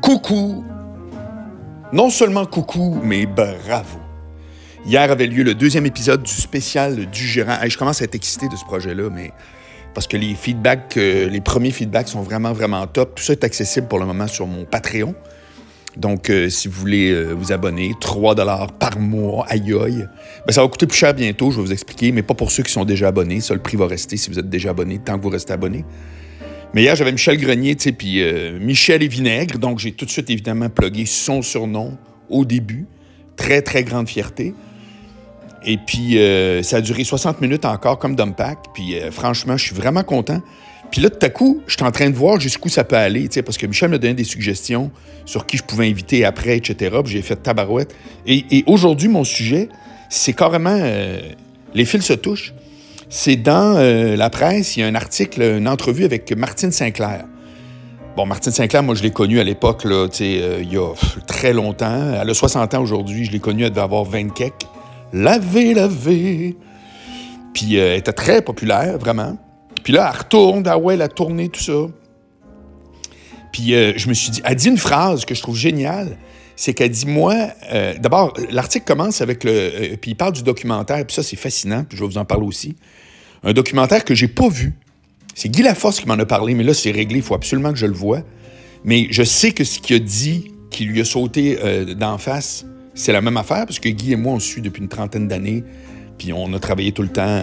Coucou! Non seulement coucou, mais bravo! Hier avait lieu le 2e épisode du spécial du gérant. Hey, je commence à être excité de ce projet-là, mais parce que les feedbacks, les premiers feedbacks sont vraiment, vraiment top. Tout ça est accessible pour le moment sur mon Patreon. Donc, si vous voulez vous abonner, 3$ par mois, aïe aïe. Ben, ça va coûter plus cher bientôt, je vais vous expliquer, mais pas pour ceux qui sont déjà abonnés. Ça, le prix va rester si vous êtes déjà abonné, tant que vous restez abonné. Mais hier, j'avais Michel Grenier, tu sais, puis Michel et Vinaigre. Donc, j'ai tout de suite, évidemment, plugué son surnom au début. Très, très grande fierté. Et puis, ça a duré 60 minutes encore, comme Dumpack. Puis, franchement, je suis vraiment content. Puis là, tout à coup, je suis en train de voir jusqu'où ça peut aller, tu sais, parce que Michel m'a donné des suggestions sur qui je pouvais inviter après, etc. Puis j'ai fait tabarouette. Et aujourd'hui, mon sujet, c'est carrément... les fils se touchent. C'est dans la presse, il y a un article, une entrevue avec Martine Sinclair. Bon, Martine Sinclair, moi, je l'ai connue à l'époque, là, tu sais, il y a très longtemps. Elle a 60 ans aujourd'hui. Je l'ai connue, elle devait avoir 20 quelques. Laver. Puis elle était très populaire, vraiment. Puis là, elle retourne, elle a tourné, tout ça. Puis je me suis dit, elle dit une phrase que je trouve géniale, c'est qu'elle dit, moi, d'abord, l'article commence avec puis il parle du documentaire, puis ça, c'est fascinant, puis je vais vous en parler aussi. Un documentaire que j'ai pas vu. C'est Guy Laforce qui m'en a parlé, mais là, c'est réglé, il faut absolument que je le voie. Mais je sais que ce qu'il a dit, qui lui a sauté d'en face, c'est la même affaire, parce que Guy et moi, on se suit depuis une trentaine d'années, puis on a travaillé tout le temps,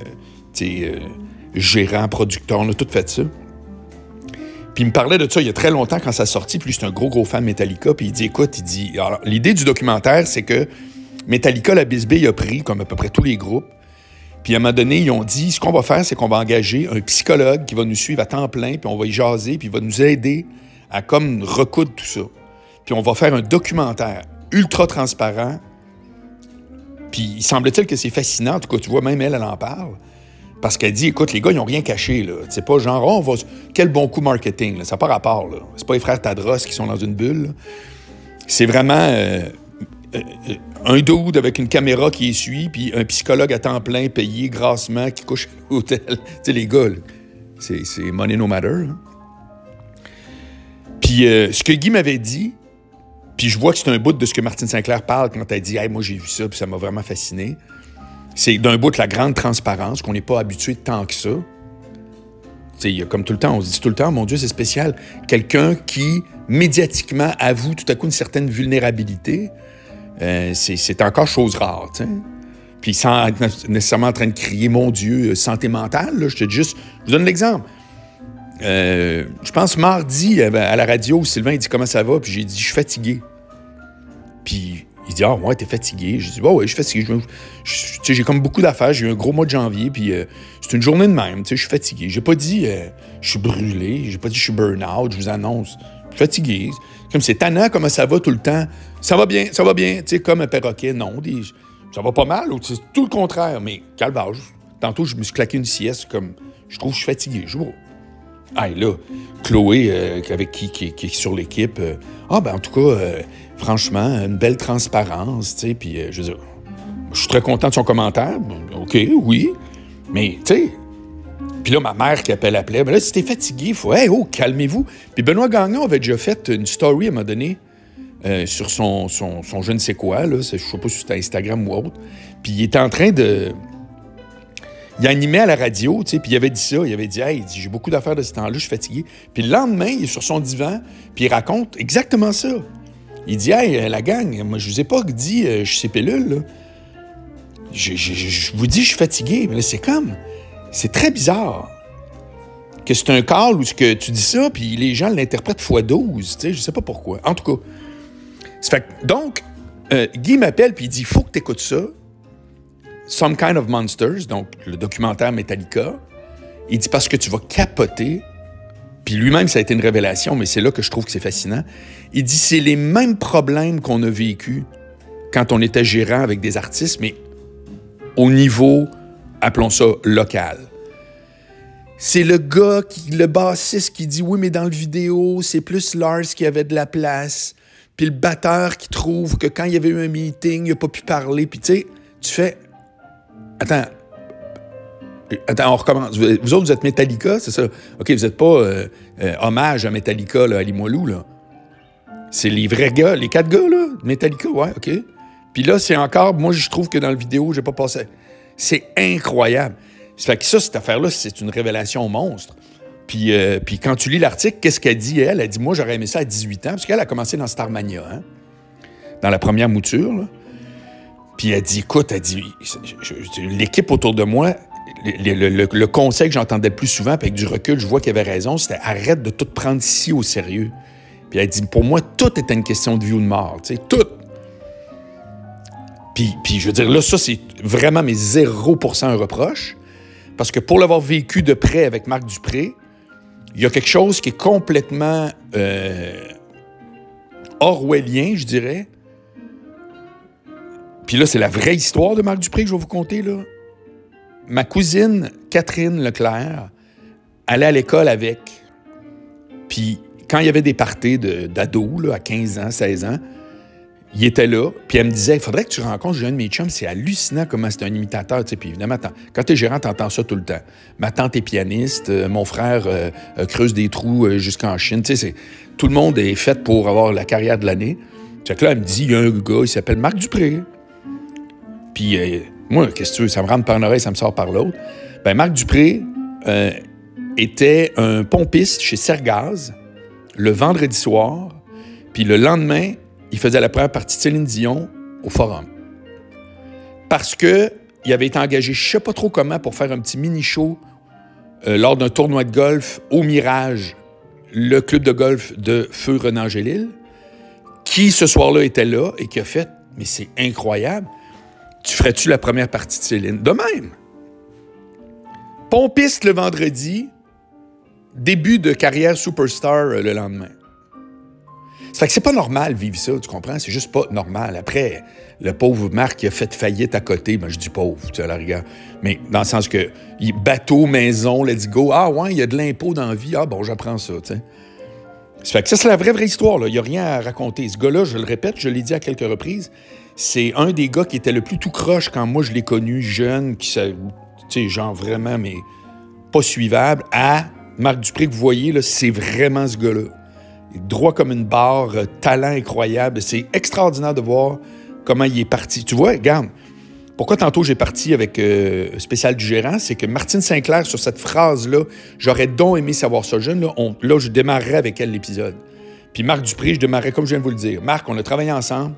gérant, producteur, on a tout fait ça. Puis il me parlait de ça il y a très longtemps quand ça sortit, puis lui, c'est un gros fan de Metallica, puis il dit, écoute, alors, l'idée du documentaire, c'est que Metallica, la Bisbee, a pris, comme à peu près tous les groupes, puis à un moment donné, ils ont dit, ce qu'on va faire, c'est qu'on va engager un psychologue qui va nous suivre à temps plein, puis on va y jaser, puis il va nous aider à comme recoudre tout ça. Puis on va faire un documentaire ultra transparent, puis il semble-t-il que c'est fascinant, en tout cas, tu vois, même elle en parle, parce qu'elle dit, écoute, les gars, ils n'ont rien caché, là. C'est pas genre, oh, quel bon coup marketing, là. Ça n'a pas rapport, là. C'est pas les frères Tadros qui sont dans une bulle, là. C'est vraiment un dude avec une caméra qui essuie, puis un psychologue à temps plein, payé grassement, qui couche à l'hôtel. Tu sais, les gars, là, c'est money no matter, là. Puis ce que Guy m'avait dit, puis je vois que c'est un bout de ce que Martine Sinclair parle quand elle dit « Hey, moi, j'ai vu ça, puis ça m'a vraiment fasciné ». C'est d'un bout de la grande transparence, qu'on n'est pas habitué tant que ça. Tu sais, comme tout le temps, on se dit tout le temps, mon Dieu, c'est spécial. Quelqu'un qui, médiatiquement, avoue tout à coup une certaine vulnérabilité, c'est encore chose rare, tu sais. Puis sans être nécessairement en train de crier, mon Dieu, santé mentale, là, je vous donne l'exemple. Je pense mardi, à la radio, Sylvain, il dit « Comment ça va? » Puis j'ai dit « Je suis fatigué. » Puis il dit « Ah, ouais, t'es fatigué. » J'ai dit « Ouais, je suis fatigué. Tu sais, j'ai comme beaucoup d'affaires. J'ai eu un gros mois de janvier, puis c'est une journée de même. Tu sais, je suis fatigué. J'ai pas dit je suis brûlé. J'ai pas dit je suis burn-out. Je vous annonce. Je suis fatigué. Comme c'est tannant, comment ça va tout le temps. Ça va bien. Tu sais, comme un perroquet. Non, ça va pas mal. C'est tout le contraire. Mais calvage. Tantôt, je me suis claqué une sieste comme je trouve que je suis fatigué. Ah, et là, Chloé, avec qui est sur l'équipe, ben en tout cas, franchement, une belle transparence, tu sais, puis je veux dire, je suis très content de son commentaire, OK, oui, mais, tu sais, puis là, ma mère qui appelait, ben là, si t'es fatigué, il faut, hey, oh, calmez-vous. Puis Benoît Gagnon avait déjà fait une story, à un moment donné, sur son je ne sais quoi, là, je sais pas si c'était Instagram ou autre, puis il était en train de... Il animait à la radio, tu sais, puis il avait dit ça. Il avait dit « Hey, j'ai beaucoup d'affaires de ce temps-là, je suis fatigué. » Puis le lendemain, il est sur son divan, puis il raconte exactement ça. Il dit « Hey, la gang, moi, je vous ai pas dit je suis ces pilules, là. Je vous dis, je suis fatigué. » Mais là, c'est très bizarre que c'est un call où que tu dis ça, puis les gens l'interprètent x12, tu sais, je sais pas pourquoi. En tout cas, donc, Guy m'appelle, puis il dit « Faut que tu écoutes ça. » Some Kind of Monsters, donc le documentaire Metallica. Il dit parce que tu vas capoter. Puis lui-même, ça a été une révélation, mais c'est là que je trouve que c'est fascinant. Il dit c'est les mêmes problèmes qu'on a vécu quand on était gérant avec des artistes, mais au niveau, appelons ça, local. C'est le gars, le bassiste qui dit oui, mais dans le vidéo, c'est plus Lars qui avait de la place. Puis le batteur qui trouve que quand il y avait eu un meeting, il n'a pas pu parler. Puis tu sais, tu fais... Attends, on recommence. Vous autres, vous êtes Metallica, c'est ça? OK, vous n'êtes pas hommage à Metallica, là, à Limoilou, là. C'est les vrais gars, les 4 gars, là, de Metallica, ouais, OK. Puis là, c'est encore, moi, je trouve que dans la vidéo, j'ai pas passé. C'est incroyable. Ça fait que ça, cette affaire-là, c'est une révélation monstre. Puis quand tu lis l'article, qu'est-ce qu'elle dit, elle? Elle dit, moi, j'aurais aimé ça à 18 ans, parce qu'elle a commencé dans Starmania, hein, dans la première mouture, là. Puis elle dit, écoute, elle dit, l'équipe autour de moi, le conseil que j'entendais le plus souvent, puis avec du recul, je vois qu'il avait raison, c'était arrête de tout prendre si au sérieux. Puis elle dit, pour moi, tout était une question de vie ou de mort, tu sais, tout. Puis je veux dire, là, ça, c'est vraiment mes 0% un reproche, parce que pour l'avoir vécu de près avec Marc Dupré, il y a quelque chose qui est complètement orwellien, je dirais. Puis là, c'est la vraie histoire de Marc Dupré que je vais vous conter, là. Ma cousine Catherine Leclerc allait à l'école avec. Puis quand il y avait des parties d'ados, là, à 15 ans, 16 ans, il était là, puis elle me disait, il faudrait que tu rencontres un de mes chums, c'est hallucinant comment c'est un imitateur, tu sais. Puis évidemment, quand t'es gérant, t'entends ça tout le temps. Ma tante est pianiste, mon frère creuse des trous jusqu'en Chine, tu sais, tout le monde est fait pour avoir la carrière de l'année. Fait que là, elle me dit, il y a un gars, il s'appelle Marc Dupré. Puis moi, qu'est-ce que tu veux, ça me rentre par une oreille, ça me sort par l'autre. Ben Marc Dupré était un pompiste chez Sergaz le vendredi soir, puis le lendemain, il faisait la première partie de Céline Dion au Forum. Parce qu'il avait été engagé, je ne sais pas trop comment, pour faire un petit mini-show lors d'un tournoi de golf au Mirage, le club de golf de Feu Renan-Gélil, qui ce soir-là était là et qui a fait « Mais c'est incroyable, tu ferais-tu la première partie de Céline? » De même. Pompiste le vendredi, début de carrière superstar le lendemain. Ça fait que c'est pas normal vivre ça, tu comprends? C'est juste pas normal. Après, le pauvre Marc qui a fait faillite à côté, ben je dis pauvre, tu sais, à la rigueur. Mais dans le sens que, bateau, maison, let's go. Ah ouais, il y a de l'impôt dans la vie. Ah bon, j'apprends ça, tu sais. Ça fait que ça, c'est la vraie histoire, là. Il n'y a rien à raconter. Ce gars-là, je le répète, je l'ai dit à quelques reprises, c'est un des gars qui était le plus tout croche quand moi je l'ai connu, jeune, qui, tu sais, genre vraiment, mais pas suivable, à Marc Dupré que vous voyez, là, c'est vraiment ce gars-là. Droit comme une barre, talent incroyable. C'est extraordinaire de voir comment il est parti. Tu vois, regarde, pourquoi tantôt j'ai parti avec Spécial du gérant, c'est que Martine Sinclair, sur cette phrase-là, j'aurais donc aimé savoir ça jeune, là, je démarrerais avec elle l'épisode. Puis Marc Dupré, je démarrais comme je viens de vous le dire. Marc, on a travaillé ensemble.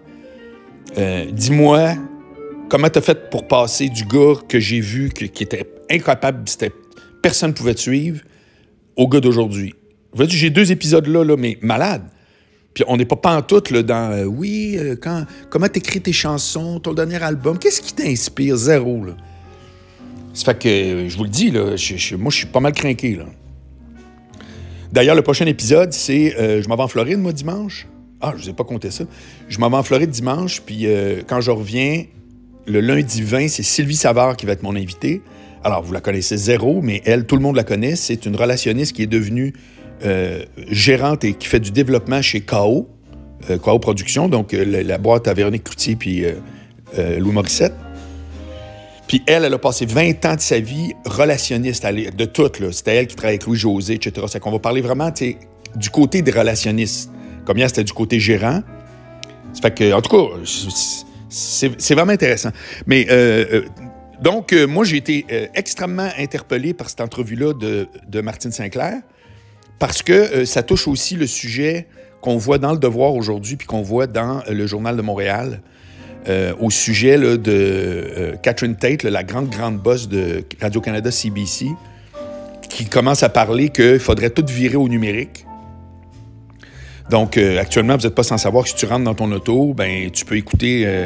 Dis-moi, comment t'as fait pour passer du gars que j'ai vu, qui était incapable, personne ne pouvait te suivre, au gars d'aujourd'hui? J'ai 2 épisodes là, mais malade. Puis on n'est pas pantoute là, dans comment t'écris tes chansons, ton dernier album, qu'est-ce qui t'inspire? Zéro, là. Ça fait que, je vous le dis, là, moi, je suis pas mal crinqué, là. D'ailleurs, le prochain épisode, c'est je m'en vais en Floride, moi, dimanche. Ah, je vous ai pas compté ça. Je m'en vais en Floride dimanche, puis quand je reviens, le lundi 20, c'est Sylvie Savard qui va être mon invitée. Alors, vous la connaissez zéro, mais elle, tout le monde la connaît. C'est une relationniste qui est devenue gérante et qui fait du développement chez KO Productions, donc la boîte à Véronique Cloutier puis Louis Morissette. Puis elle a passé 20 ans de sa vie relationniste, de tout, là. C'était elle qui travaillait avec Louis-José, etc. C'est qu'on va parler vraiment, du côté des relationnistes. Comme hier, c'était du côté gérant. Ça fait que, en tout cas, c'est vraiment intéressant. Mais, donc, moi, j'ai été extrêmement interpellé par cette entrevue-là de Martine Sinclair, parce que ça touche aussi le sujet qu'on voit dans Le Devoir aujourd'hui, puis qu'on voit dans le Journal de Montréal, au sujet là, de Catherine Tate, la grande boss de Radio-Canada CBC, qui commence à parler qu'il faudrait tout virer au numérique. Donc, actuellement, vous n'êtes pas sans savoir que si tu rentres dans ton auto, ben tu peux écouter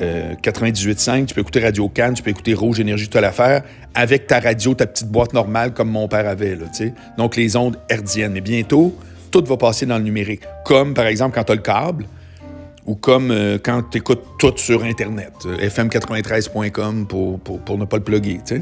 98.5, tu peux écouter Radio-Can, tu peux écouter Rouge Énergie, toute l'affaire, avec ta radio, ta petite boîte normale, comme mon père avait, là, tu sais. Donc, les ondes hertziennes. Mais bientôt, tout va passer dans le numérique. Comme, par exemple, quand tu as le câble, ou comme quand tu écoutes tout sur Internet, fm93.com pour ne pas le plugger, tu sais.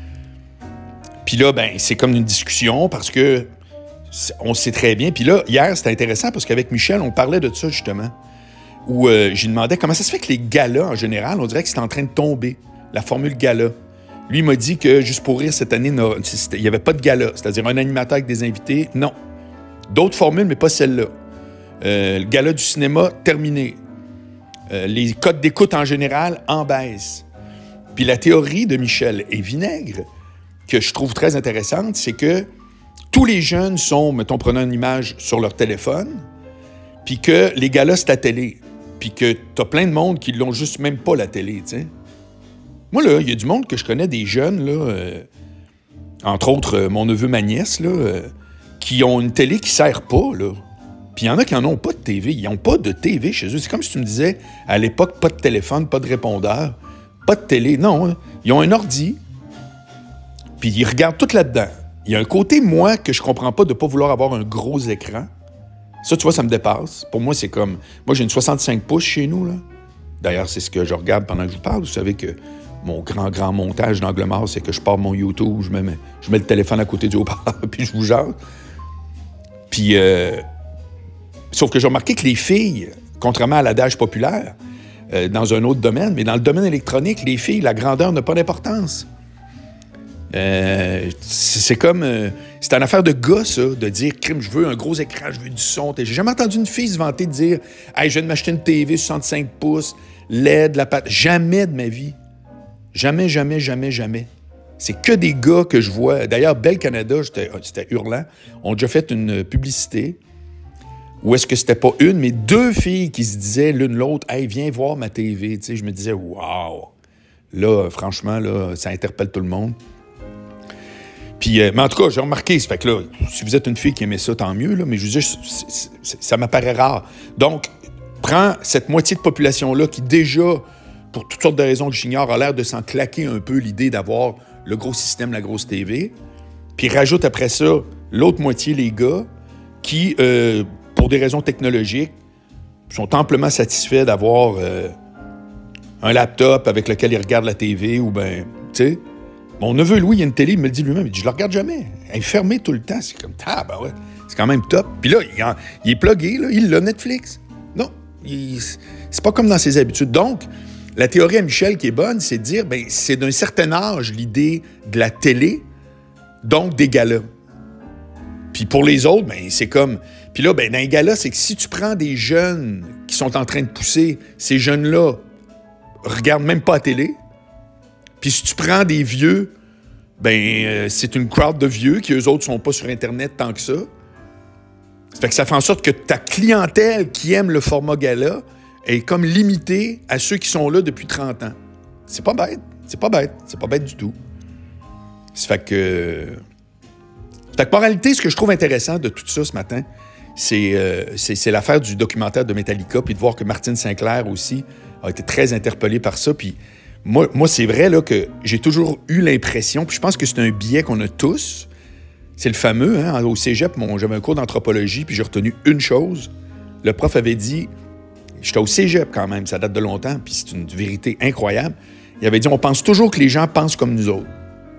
Puis là, ben c'est comme une discussion parce que on sait très bien. Puis là, hier, c'était intéressant parce qu'avec Michel, on parlait de ça, justement, où j'ai demandé comment ça se fait que les galas, en général, on dirait que c'est en train de tomber, la formule gala. Lui, il m'a dit que, juste pour rire, cette année, il n'y avait pas de gala, c'est-à-dire un animateur avec des invités. Non. D'autres formules, mais pas celle-là. Le gala du cinéma, terminé. Les codes d'écoute en général, en baisse. Puis la théorie de Michel et Vinaigre, que je trouve très intéressante, c'est que tous les jeunes sont, mettons, prenant une image sur leur téléphone, puis que les galas, c'est la télé. Puis que t'as plein de monde qui l'ont juste même pas, la télé, tu sais. Moi, là, il y a du monde que je connais, des jeunes, là, entre autres, mon neveu, ma nièce, là, qui ont une télé qui sert pas, là. Puis il y en a qui n'en ont pas de TV. Ils n'ont pas de TV chez eux. C'est comme si tu me disais, à l'époque, pas de téléphone, pas de répondeur, pas de télé. Non, ils ont un ordi, puis ils regardent tout là-dedans. Il y a un côté, moi, que je comprends pas de pas vouloir avoir un gros écran. Ça, tu vois, ça me dépasse. Pour moi, c'est comme... Moi, j'ai une 65 pouces chez nous, là. D'ailleurs, c'est ce que je regarde pendant que je vous parle. Vous savez que mon grand montage d'Angle mort, c'est que je pars mon YouTube, je mets le téléphone à côté du haut-parleur, puis je vous jase. Puis... Sauf que j'ai remarqué que les filles, contrairement à l'adage populaire, dans un autre domaine, mais dans le domaine électronique, les filles, la grandeur n'a pas d'importance. C'est comme... c'est une affaire de gars, ça, de dire « Crime, je veux un gros écran, je veux du son. » J'ai jamais entendu une fille se vanter de dire « Hey, je viens de m'acheter une TV 65 pouces, LED, la patte. » Jamais de ma vie. Jamais, jamais, jamais, jamais. C'est que des gars que je vois. D'ailleurs, Bell Canada, c'était hurlant, ont déjà fait une publicité où est-ce que c'était pas une, mais deux filles qui se disaient l'une l'autre « Hey, viens voir ma TV. » Tu sais, je me disais « Wow! » Là, franchement, là, ça interpelle tout le monde. Puis, mais en tout cas, j'ai remarqué, ça fait que là, si vous êtes une fille qui aimait ça, tant mieux, là, mais je veux dire, ça m'apparaît rare. Donc, prends cette moitié de population-là qui déjà, pour toutes sortes de raisons que j'ignore, a l'air de s'en claquer un peu l'idée d'avoir le gros système, la grosse TV, puis rajoute après ça l'autre moitié, les gars, qui, pour des raisons technologiques, sont amplement satisfaits d'avoir un laptop avec lequel ils regardent la TV ou bien, tu sais. Mon neveu Louis, il a une télé, il me le dit lui-même, il dit « Je la regarde jamais. Elle est fermée tout le temps. » C'est comme « Ah, ben ouais, c'est quand même top. » Puis là, il est plugué, là, il a Netflix. Non, c'est pas comme dans ses habitudes. Donc, la théorie à Michel qui est bonne, c'est de dire, ben c'est d'un certain âge l'idée de la télé, donc des galas. Puis pour les autres, ben c'est comme... Puis là, ben dans les galas, c'est que si tu prends des jeunes qui sont en train de pousser, ces jeunes-là regardent même pas la télé. Puis si tu prends des vieux, ben c'est une crowd de vieux qui, eux autres, sont pas sur Internet tant que ça. Ça fait que ça fait en sorte que ta clientèle qui aime le format gala est comme limitée à ceux qui sont là depuis 30 ans. C'est pas bête. C'est pas bête du tout. Ça fait que... moralité, ce que je trouve intéressant de tout ça ce matin, c'est l'affaire du documentaire de Metallica, puis de voir que Martine Sinclair aussi a été très interpellée par ça, puis moi, c'est vrai là, que j'ai toujours eu l'impression, puis je pense que c'est un biais qu'on a tous, c'est le fameux, hein, au cégep, j'avais un cours d'anthropologie, puis j'ai retenu une chose. Le prof avait dit, j'étais au cégep quand même, ça date de longtemps, puis c'est une vérité incroyable. Il avait dit, on pense toujours que les gens pensent comme nous autres.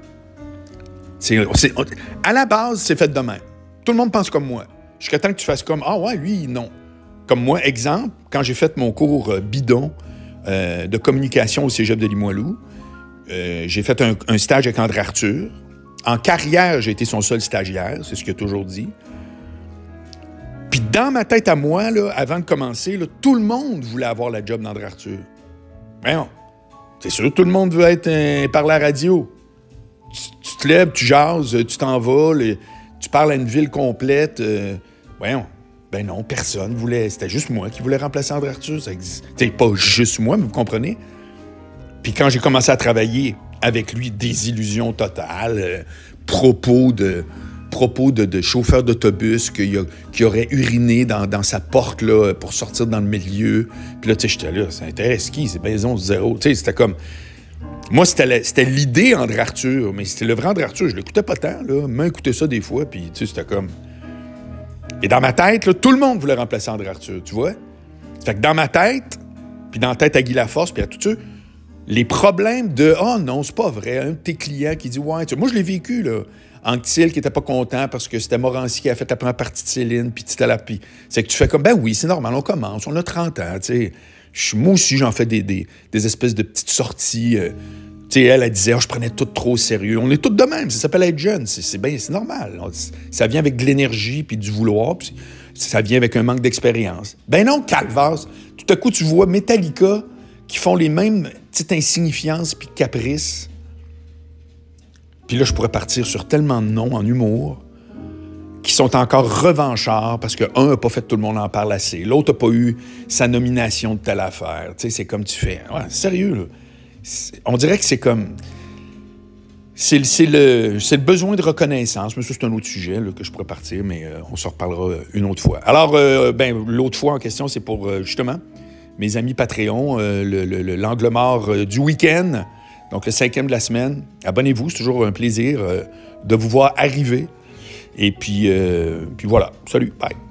À la base, c'est fait de même. Tout le monde pense comme moi. Jusqu'à temps que tu fasses comme, ah ouais, lui, non. Comme moi, exemple, quand j'ai fait mon cours bidon, de communication au cégep de Limoilou. J'ai fait un stage avec André Arthur. En carrière, j'ai été son seul stagiaire, c'est ce qu'il a toujours dit. Puis dans ma tête à moi, là, avant de commencer, là, tout le monde voulait avoir la job d'André Arthur. Mais non, c'est sûr, tout le monde veut être par la radio. Tu te lèves, tu jases, tu t'en vas, tu parles à une ville complète. Voyons. Ben non, personne voulait... C'était juste moi qui voulais remplacer André Arthur. Ça existe. C'est pas juste moi, mais vous comprenez? Puis quand j'ai commencé à travailler avec lui, désillusion totale, propos de chauffeur d'autobus qui aurait uriné dans sa porte là, pour sortir dans le milieu. Puis là, tu sais, j'étais là, ça intéresse qui? C'est Maison Zéro. Tu sais, c'était comme... Moi, c'était l'idée André Arthur, mais c'était le vrai André Arthur. Je l'écoutais pas tant, là. Même écoutais ça des fois, puis tu sais, c'était comme... Et dans ma tête, là, tout le monde voulait remplacer André Arthur, tu vois? Fait que dans ma tête, puis dans la tête à Guy Laforce, puis à tous ceux, les problèmes de « Ah oh non, c'est pas vrai », un de tes clients qui dit « Ouais, moi, je l'ai vécu, là. » Anctil qui était pas content parce que c'était Morancy qui a fait la première partie de Céline, puis Titalapi. C'est que tu fais comme « Ben oui, c'est normal, on commence, on a 30 ans, tu sais. » Moi aussi, j'en fais des espèces de petites sorties. Tu sais, elle disait « je prenais tout trop au sérieux. » On est tous de même, ça s'appelle être jeune, c'est normal. Ça vient avec de l'énergie puis du vouloir. Puis Ça vient avec un manque d'expérience. Ben non, calvasse. Tout à coup, tu vois Metallica qui font les mêmes petites insignifiances puis caprices. Puis là, je pourrais partir sur tellement de noms en humour qui sont encore revanchards parce que un n'a pas fait Tout le monde en parle assez, l'autre n'a pas eu sa nomination de telle affaire. Tu sais, c'est comme tu fais. Ouais, sérieux, là. On dirait que c'est comme... C'est le besoin de reconnaissance. Mais ça, c'est un autre sujet là, que je pourrais partir, mais on s'en reparlera une autre fois. Alors, l'autre fois en question, c'est pour, justement, mes amis Patreon, l'angle mort du week-end, donc le 5e de la semaine. Abonnez-vous, c'est toujours un plaisir de vous voir arriver. Et puis voilà. Salut, bye.